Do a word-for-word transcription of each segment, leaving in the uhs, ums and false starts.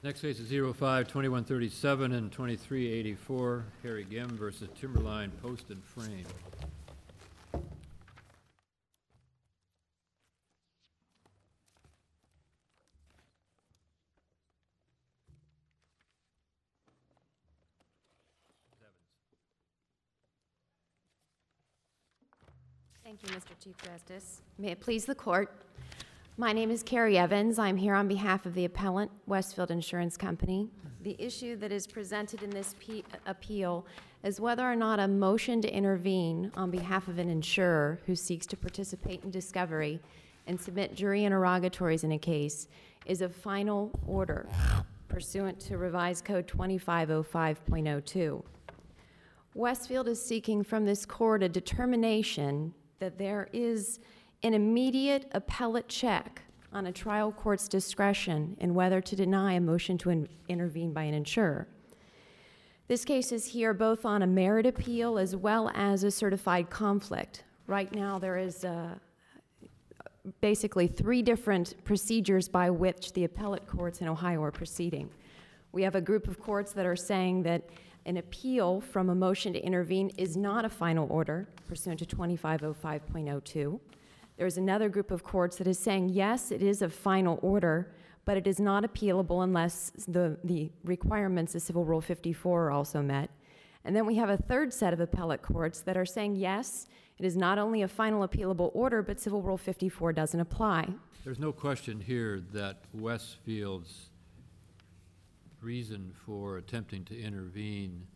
Next case is zero five twenty-one thirty-seven and twenty-three eighty-four, Harry Gim versus Timberline Post and Frame. Thank you, Mister Chief Justice. May it please the court. My name is Carrie Evans. I'm here on behalf of the appellant, Westfield Insurance Company. The issue that is presented in this pe- appeal is whether or not a motion to intervene on behalf of an insurer who seeks to participate in discovery and submit jury interrogatories in a case is a final order pursuant to Revised Code twenty-five oh five point oh two. Westfield is seeking from this court a determination that there is an immediate appellate check on a trial court's discretion in whether to deny a motion to in- intervene by an insurer. This case is here both on a merit appeal as well as a certified conflict. Right now there is uh, basically three different procedures by which the appellate courts in Ohio are proceeding. We have a group of courts that are saying that an appeal from a motion to intervene is not a final order pursuant to twenty-five oh five point oh two. There's another group of courts that is saying, yes, it is a final order, but it is not appealable unless the, the requirements of Civil Rule fifty-four are also met. And then we have a third set of appellate courts that are saying, yes, it is not only a final appealable order, but Civil Rule fifty-four doesn't apply. There's no question here that Westfield's reason for attempting to intervene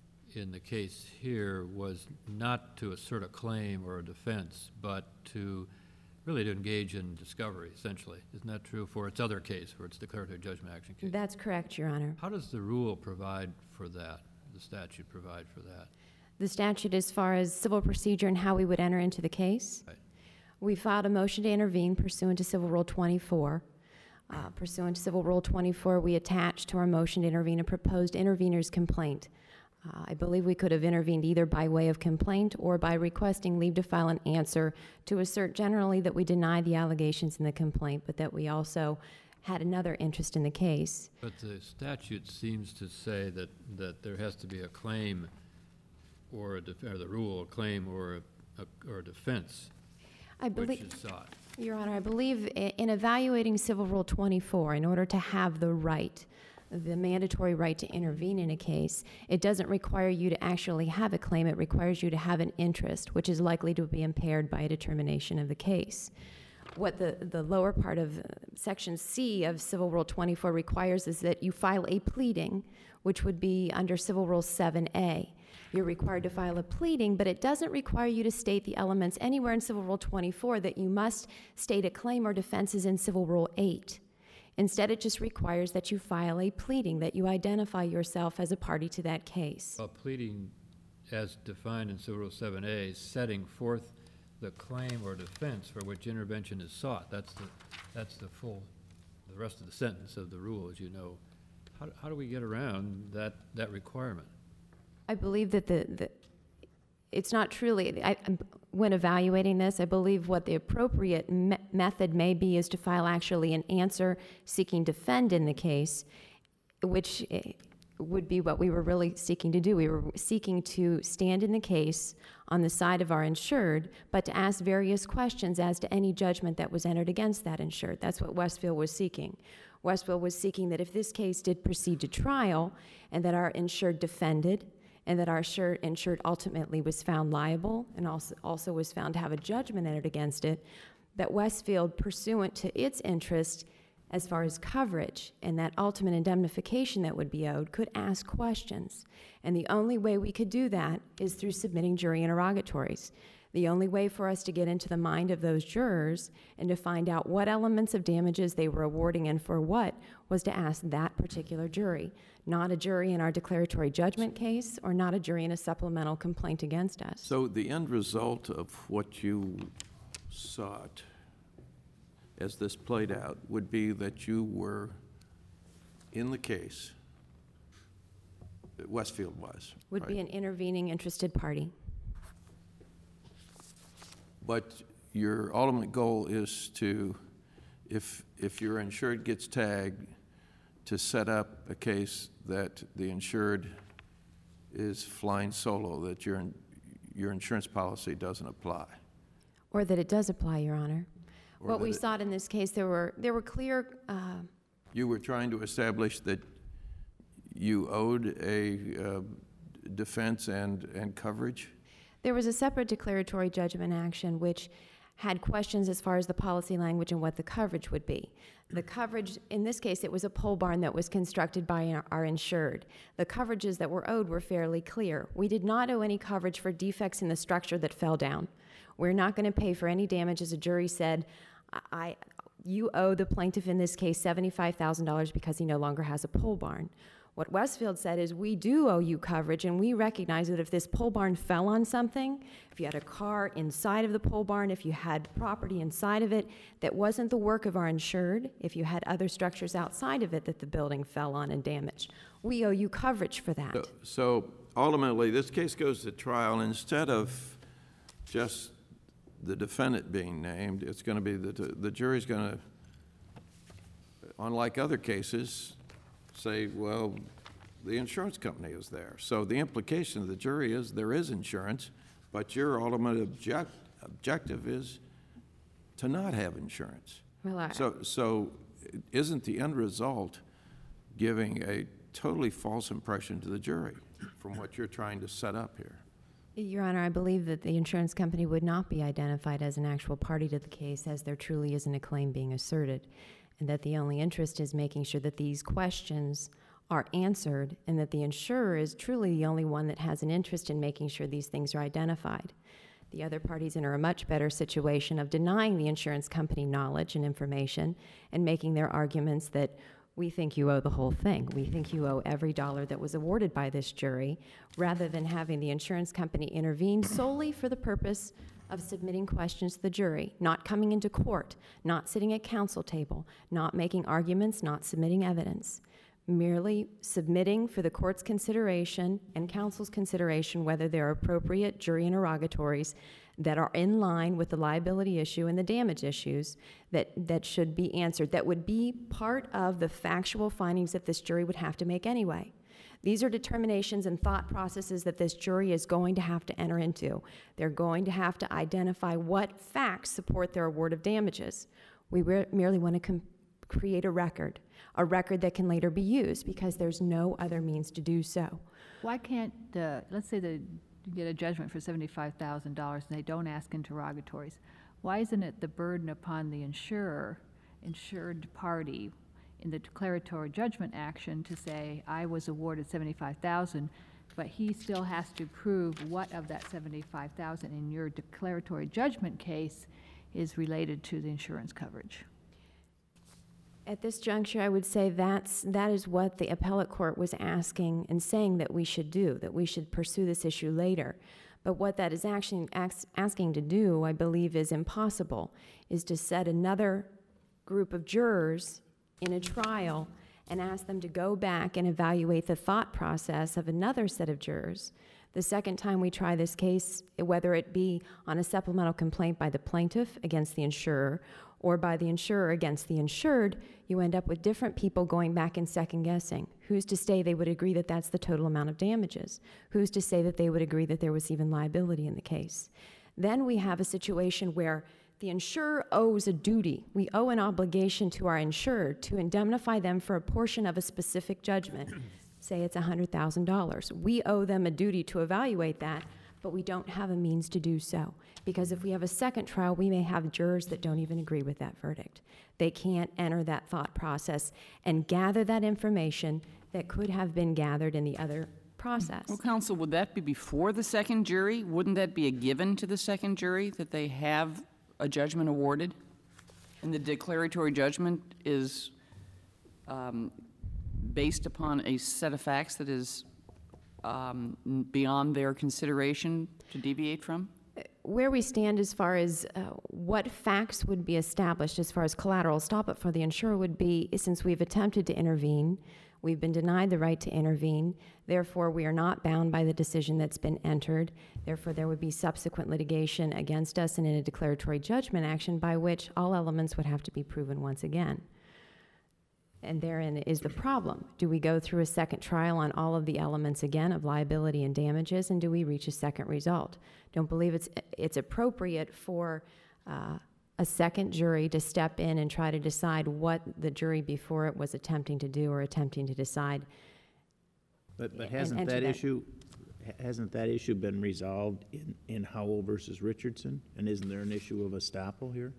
in the case here was not to assert a claim or a defense, but to really to engage in discovery, essentially. Isn't that true for its other case, for its declaratory judgment action case? That's correct, Your Honor. How does the rule provide for that, the statute provide for that? The statute as far as civil procedure and how we would enter into the case? Right. We filed a motion to intervene pursuant to Civil Rule twenty-four. Uh, pursuant to Civil Rule twenty-four, we attached to our motion to intervene a proposed intervener's complaint. Uh, I believe we could have intervened either by way of complaint or by requesting leave to file an answer to assert generally that we deny the allegations in the complaint, but that we also had another interest in the case. But the statute seems to say that, that there has to be a claim or, a def- or the rule, a claim or a, a, or a defense, I believe, which is sought. Your Honor, I believe i- in evaluating Civil Rule twenty-four, in order to have the right, the mandatory right to intervene in a case, it doesn't require you to actually have a claim. It requires you to have an interest, which is likely to be impaired by a determination of the case. What the, the lower part of uh, Section C of Civil Rule twenty-four requires is that you file a pleading, which would be under Civil Rule seven A. You're required to file a pleading, but it doesn't require you to state the elements anywhere in Civil Rule twenty-four that you must state a claim or defenses in Civil Rule eight. Instead, it just requires that you file a pleading, that you identify yourself as a party to that case. A pleading, as defined in Civil Rule seven A, setting forth the claim or defense for which intervention is sought. That's the, that's the full, the rest of the sentence of the rule, as you know. How, how do we get around that, that requirement? I believe that the, the it's not truly, I, when evaluating this, I believe what the appropriate me- method may be is to file actually an answer seeking defend in the case, which would be what we were really seeking to do. We were seeking to stand in the case on the side of our insured, but to ask various questions as to any judgment that was entered against that insured. That's what Westfield was seeking. Westfield was seeking that if this case did proceed to trial and that our insured defended, and that our insured, insured ultimately was found liable and also, also was found to have a judgment entered against it, that Westfield, pursuant to its interest as far as coverage and that ultimate indemnification that would be owed, could ask questions. And the only way we could do that is through submitting jury interrogatories. The only way for us to get into the mind of those jurors and to find out what elements of damages they were awarding and for what was to ask that particular jury, not a jury in our declaratory judgment case or not a jury in a supplemental complaint against us. So the end result of what you sought as this played out would be that you were in the case, that Westfield was. Would right? be an intervening interested party. But your ultimate goal is to, if if your insured gets tagged, to set up a case that the insured is flying solo, that your, your insurance policy doesn't apply? Or that it does apply, Your Honor. Or What that we it- sought in this case, there were, there were clear, uh, You were trying to establish that you owed a uh, defense and, and coverage? there was a separate declaratory judgment action which had questions as far as the policy language and what the coverage would be. The coverage, in this case, it was a pole barn that was constructed by our- our insured. The coverages that were owed were fairly clear. We did not owe any coverage for defects in the structure that fell down. We're not going to pay for any damages. A jury said, I, I- you owe the plaintiff in this case seventy-five thousand dollars because he no longer has a pole barn. What Westfield said is, we do owe you coverage, and we recognize that if this pole barn fell on something, if you had a car inside of the pole barn, if you had property inside of it that wasn't the work of our insured, if you had other structures outside of it that the building fell on and damaged, we owe you coverage for that. So- So ultimately, this case goes to trial. Instead of just the defendant being named, it's going to be, the the jury's going to, unlike other cases, say, well, the insurance company is there. So the implication of the jury is there is insurance, but your ultimate object, objective is to not have insurance. Well, I- So, so isn't the end result giving a totally false impression to the jury from what you're trying to set up here? Your Honor, I believe that the insurance company would not be identified as an actual party to the case, as there truly isn't a claim being asserted, and that the only interest is making sure that these questions are answered, and that the insurer is truly the only one that has an interest in making sure these things are identified. The other parties are in a much better situation of denying the insurance company knowledge and information and making their arguments that we think you owe the whole thing. We think you owe every dollar that was awarded by this jury, rather than having the insurance company intervene solely for the purpose of submitting questions to the jury, not coming into court, not sitting at counsel table, not making arguments, not submitting evidence, merely submitting for the court's consideration and counsel's consideration whether there are appropriate jury interrogatories that are in line with the liability issue and the damage issues that, that should be answered, that would be part of the factual findings that this jury would have to make anyway. These are determinations and thought processes that this jury is going to have to enter into. They're going to have to identify what facts support their award of damages. We re- merely want to com- create a record, a record that can later be used, because there's no other means to do so. Why can't, uh, let's say they get a judgment for seventy-five thousand dollars and they don't ask interrogatories. Why isn't it the burden upon the insurer, insured party, in the declaratory judgment action to say, I was awarded seventy-five thousand dollars, but he still has to prove what of that seventy-five thousand dollars in your declaratory judgment case is related to the insurance coverage? At this juncture, I would say that's, that is what the appellate court was asking and saying that we should do, that we should pursue this issue later. But what that is actually ax- asking to do, I believe, is impossible, is to set another group of jurors in a trial and ask them to go back and evaluate the thought process of another set of jurors. The second time we try this case, whether it be on a supplemental complaint by the plaintiff against the insurer or by the insurer against the insured, you end up with different people going back and second guessing. Who's to say they would agree that that's the total amount of damages? Who's to say that they would agree that there was even liability in the case? Then we have a situation where the insurer owes a duty. We owe an obligation to our insured to indemnify them for a portion of a specific judgment. Say it's one hundred thousand dollars. We owe them a duty to evaluate that, but we don't have a means to do so. Because if we have a second trial, we may have jurors that don't even agree with that verdict. They can't enter that thought process and gather that information that could have been gathered in the other process. Well, counsel, would that be before the second jury? Wouldn't that be a given to the second jury, that they have a judgment awarded? And the declaratory judgment is um, based upon a set of facts that is um, beyond their consideration to deviate from? Where we stand as far as uh, what facts would be established as far as collateral estoppel for the insurer would be, since we've attempted to intervene, we've been denied the right to intervene, therefore we are not bound by the decision that's been entered, therefore there would be subsequent litigation against us and in a declaratory judgment action by which all elements would have to be proven once again. And therein is the problem. Do we go through a second trial on all of the elements again of liability and damages, and do we reach a second result? Don't believe it's, it's appropriate for uh, a second jury to step in and try to decide what the jury before it was attempting to do or attempting to decide. But, but and hasn't enter that that- issue, ha- hasn't that issue been resolved in, in Howell versus Richardson? And isn't there an issue of estoppel here?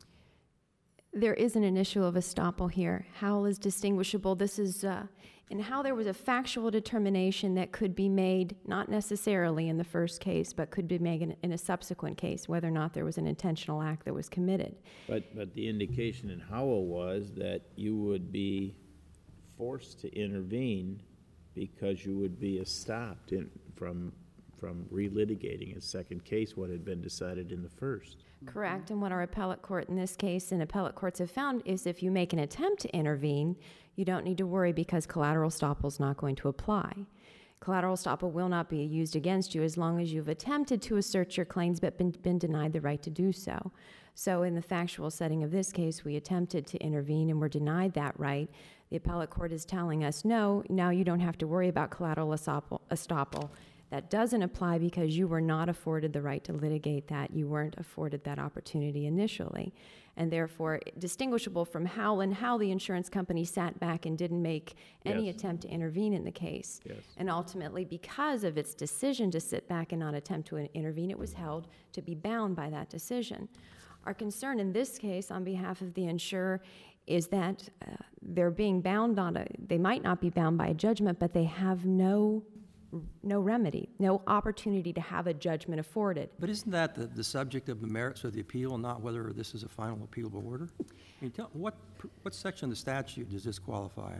There isn't an issue of estoppel here. Howell is distinguishable. This is, uh, in how there was a factual determination that could be made, not necessarily in the first case, but could be made in, in a subsequent case, whether or not there was an intentional act that was committed. But, but the indication in Howell was that you would be forced to intervene because you would be stopped in, from, from relitigating a second case what had been decided in the first. Correct, and what our appellate court in this case and appellate courts have found is if you make an attempt to intervene, you don't need to worry because collateral estoppel is not going to apply. Collateral estoppel will not be used against you as long as you've attempted to assert your claims but been, been denied the right to do so. So in the factual setting of this case, we attempted to intervene and were denied that right. The appellate court is telling us, no, now you don't have to worry about collateral estoppel. estoppel. That doesn't apply because you were not afforded the right to litigate that. You weren't afforded that opportunity initially. And therefore, distinguishable from Howell and how the insurance company sat back and didn't make any Yes. attempt to intervene in the case. Yes. And ultimately, because of its decision to sit back and not attempt to intervene, it was held to be bound by that decision. Our concern in this case, on behalf of the insurer, is that uh, they're being bound on a, they might not be bound by a judgment, but they have no no remedy, no opportunity to have a judgment afforded. But isn't that the, the subject of the merits of the appeal, not whether this is a final appealable order? I mean, tell, what, what section of the statute does this qualify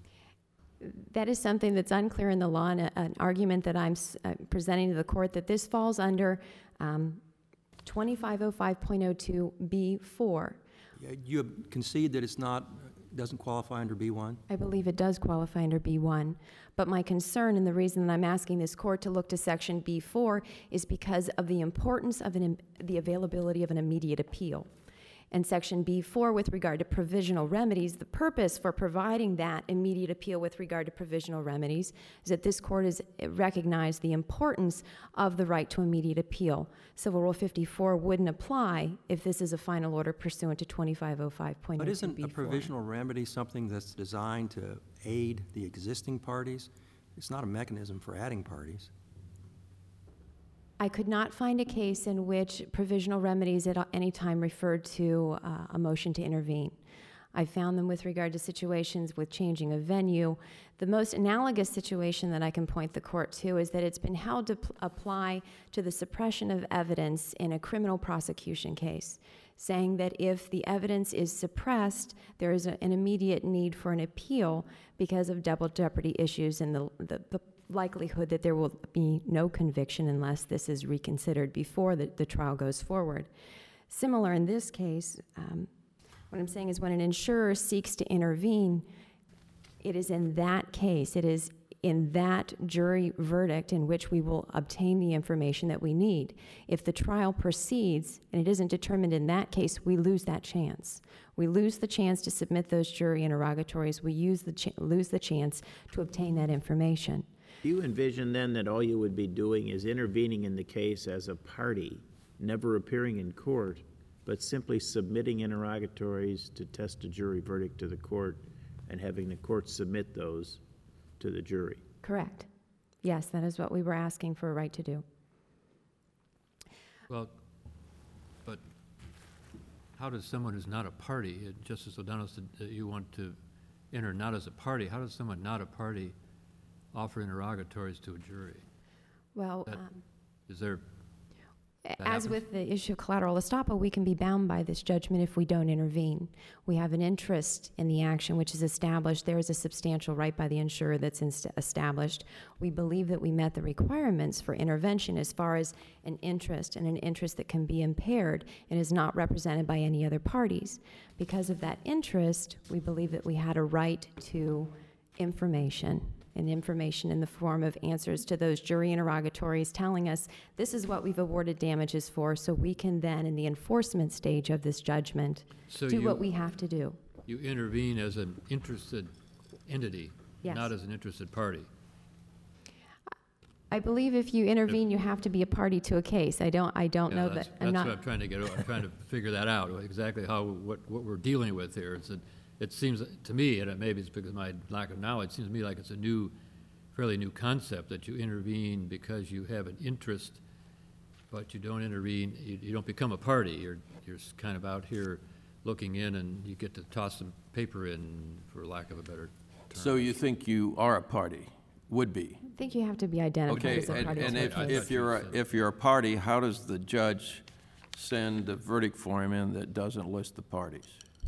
under? That is something that's unclear in the law, and a, an argument that I'm s- uh, presenting to the court that this falls under um, twenty-five oh five point oh two B four. Yeah, you concede that it's not, doesn't qualify under B one? I believe it does qualify under B one. But my concern and the reason that I'm asking this court to look to section B four is because of the importance of an, im- the availability of an immediate appeal. And section B four, with regard to provisional remedies, the purpose for providing that immediate appeal with regard to provisional remedies is that this court has recognized the importance of the right to immediate appeal. Civil Rule fifty-four wouldn't apply if this is a final order pursuant to twenty-five oh five point oh two B four. But isn't a provisional remedy something that's designed to aid the existing parties? It's not a mechanism for adding parties. I could not find a case in which provisional remedies at any time referred to uh, a motion to intervene. I found them with regard to situations with changing of venue. The most analogous situation that I can point the court to is that it's been held to pl- apply to the suppression of evidence in a criminal prosecution case, saying that if the evidence is suppressed, there is a, an immediate need for an appeal because of double jeopardy issues and the, the, the likelihood that there will be no conviction unless this is reconsidered before the, the trial goes forward. Similar in this case, um, what I'm saying is when an insurer seeks to intervene, it is in that case, it is in that jury verdict in which we will obtain the information that we need. If the trial proceeds and it isn't determined in that case, we lose that chance. We lose the chance to submit those jury interrogatories. We use the ch- lose the chance to obtain that information. Do you envision then that all you would be doing is intervening in the case as a party, never appearing in court, but simply submitting interrogatories to test a jury verdict to the court and having the court submit those to the jury? Correct. Yes, that is what we were asking for a right to do. Well, but how does someone who's not a party, uh, Justice O'Donnell said that you want to enter not as a party, how does someone not a party offer interrogatories to a jury? Well, That- um, Is there, as happens? with the issue of collateral estoppel, we can be bound by this judgment if we don't intervene. We have an interest in the action which is established. There is a substantial right by the insurer that's inst- established. We believe that we met the requirements for intervention as far as an interest, and an interest that can be impaired and is not represented by any other parties. Because of that interest, we believe that we had a right to information, and information in the form of answers to those jury interrogatories telling us this is what we've awarded damages for, so we can then, in the enforcement stage of this judgment, So do you- what we have to do. you intervene as an interested entity, Yes. not as an interested party. I believe if you intervene, you have to be a party to a case. I don't, I don't Yeah, know that's- that, I'm That's not. what I'm trying to get, I'm trying to figure that out, exactly how, what, what we're dealing with here. It's a, it seems to me, and maybe it's because of my lack of knowledge, it seems to me like it's a new, fairly new concept, that you intervene because you have an interest, but you don't intervene, you, you don't become a party. You're, you're s- kind of out here looking in, and you get to toss some paper in, for lack of a better term. So you think you are a party, would be? I think you have to be identified Okay, as a and party and to a if, case. if you're, a- if you're a party, how does the judge send a verdict form in that doesn't list the parties?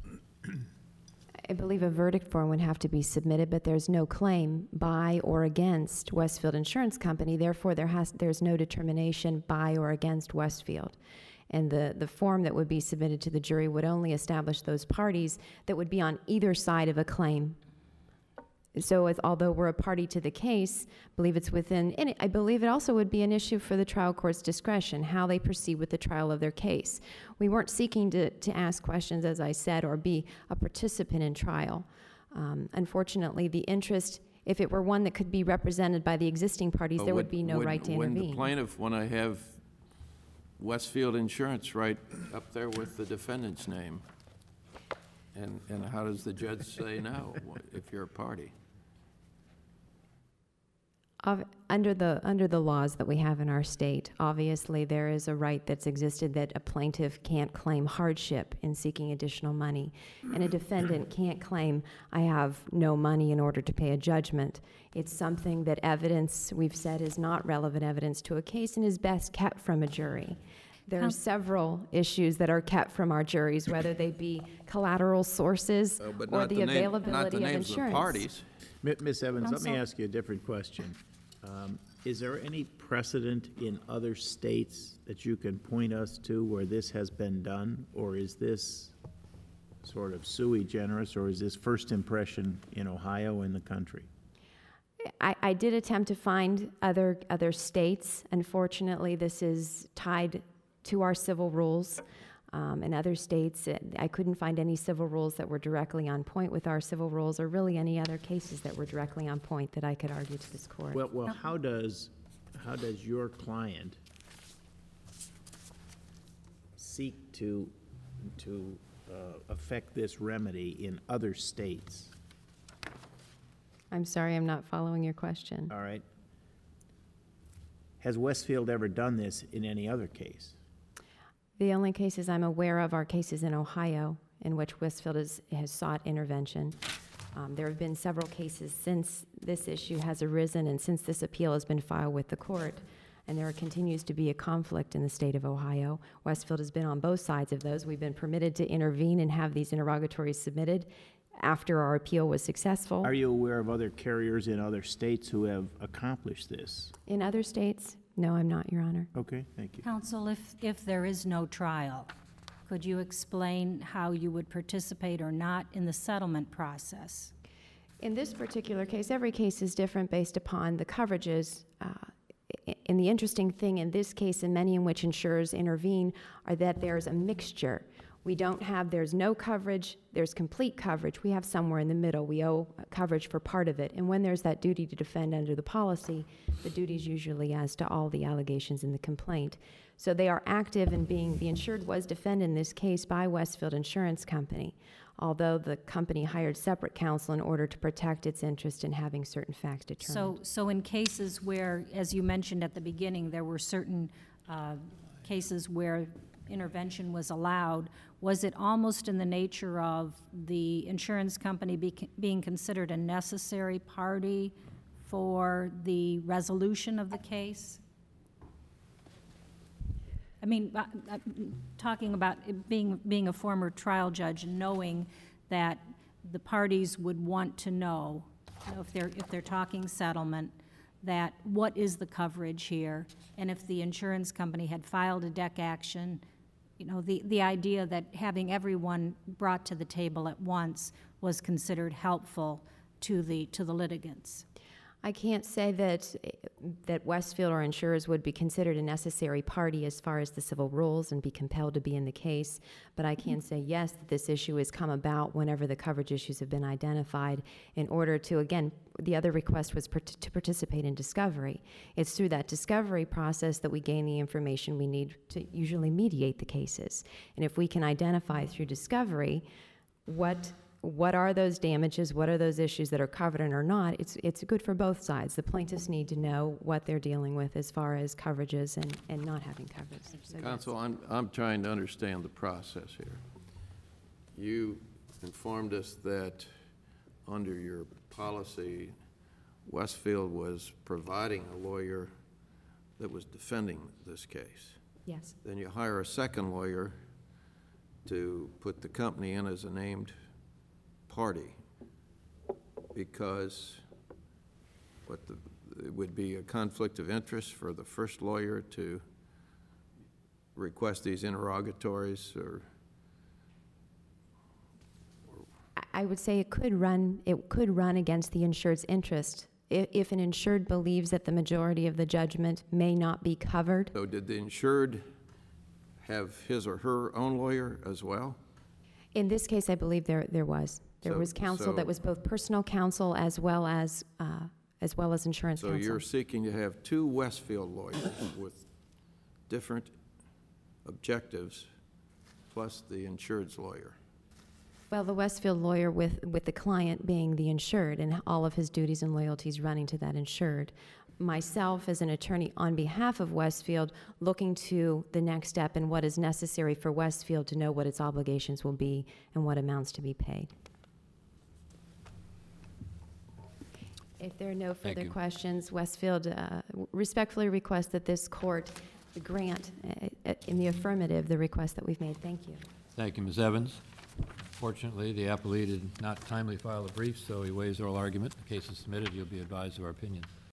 I believe a verdict form would have to be submitted, but there's no claim by or against Westfield Insurance Company. Therefore, there has, there's no determination by or against Westfield. And the, the form that would be submitted to the jury would only establish those parties that would be on either side of a claim. So as, although we're a party to the case, I believe it's within, and I believe it also would be an issue for the trial court's discretion, how they proceed with the trial of their case. We weren't seeking to, to ask questions, as I said, or be a participant in trial. Um, unfortunately, the interest, if it were one that could be represented by the existing parties, there would be no right to Wouldn't the intervene. plaintiff want to have Westfield Insurance right up there with the defendant's name? And, and how does the judge say no, if you're a party? Of, under the under the laws that we have in our state, obviously there is a right that's existed that a plaintiff can't claim hardship in seeking additional money, and a defendant can't claim I have no money in order to pay a judgment. It's something that evidence we've said is not relevant evidence to a case and is best kept from a jury. There are Counsel- several issues that are kept from our juries, whether they be collateral sources Uh, but or not the name- Not availability the of names of the insurance. parties. Mi- Miz Evans, let me Counsel? ask you a different question. Um, Is there any precedent in other states that you can point us to where this has been done? Or is this sort of sui generis, or is this first impression in Ohio and the country? I, I did attempt to find other other states. Unfortunately, this is tied to our civil rules. Um, in other states, uh, I couldn't find any civil rules that were directly on point with our civil rules, or really any other cases that were directly on point that I could argue to this court. Well, well, how does, how does your client seek to, to uh, affect this remedy in other states? I'm sorry, I'm not following your question. All right? Has Westfield ever done this in any other case? The only cases I'm aware of are cases in Ohio in which Westfield is, has sought intervention. Um, there have been several cases since this issue has arisen and since this appeal has been filed with the court, and there continues to be a conflict in the state of Ohio. Westfield has been on both sides of those. We've been permitted to intervene and have these interrogatories submitted after our appeal was successful. Are you aware of other carriers in other states who have accomplished this? In other states? No, I'm not, Your Honor. Okay, thank you. Counsel, if, if there is no trial, could you explain how you would participate or not in the settlement process? In this particular case, every case is different based upon the coverages. Uh, i- and the interesting thing in this case, and many in which insurers intervene, are that there's a mixture. We don't have, there's no coverage, there's complete coverage. We have somewhere in the middle. We owe coverage for part of it. And when there's that duty to defend under the policy, the duty is usually as to all the allegations in the complaint. So they are active in being, the insured was defended in this case by Westfield Insurance Company, although the company hired separate counsel in order to protect its interest in having certain facts determined. So, so in cases where, as you mentioned at the beginning, there were certain uh, cases where intervention was allowed, was it almost in the nature of the insurance company be, being considered a necessary party for the resolution of the case? I mean, uh, uh, talking about it being, being a former trial judge and knowing that the parties would want to know, you know, if they're, if they're talking settlement, that what is the coverage here? And if the insurance company had filed a deck action, you know, the, the idea that having everyone brought to the table at once was considered helpful to the, to the litigants. I can't say that, that Westfield or insurers would be considered a necessary party as far as the civil rules and be compelled to be in the case, but I can say yes, that this issue has come about whenever the coverage issues have been identified in order to, again, the other request was part- to participate in discovery. It's through that discovery process that we gain the information we need to usually mediate the cases. And if we can identify through discovery what what are those damages, what are those issues that are covered and are not, it's it's good for both sides. The plaintiffs need to know what they're dealing with as far as coverages and, and not having coverage. So that's- Counsel, I'm, I'm trying to understand the process here. You informed us that under your policy, Westfield was providing a lawyer that was defending this case. Yes. Then you hire a second lawyer to put the company in as a named party because what the, it would be a conflict of interest for the first lawyer to request these interrogatories or I- I would say it could run, it could run against the insured's interest. If, if an insured believes that the majority of the judgment may not be covered, so did the insured have his or her own lawyer as well? in this case, I believe there, there was. There So- was counsel so- that was both personal counsel as well as, uh, as well as insurance So counsel. you're seeking to have two Westfield lawyers with different objectives, plus the insured's lawyer. Well, the Westfield lawyer with, with the client being the insured and all of his duties and loyalties running to that insured. Myself, as an attorney on behalf of Westfield, looking to the next step and what is necessary for Westfield to know what its obligations will be and what amounts to be paid. If there are no Thank further you. questions, Westfield uh, respectfully requests that this court grant uh, uh, in the affirmative the request that we've made. Thank you. Thank you, Miz Evans. Fortunately, the appellee did not timely file a brief, so he waives oral argument. The case is submitted. You'll be advised of our opinion.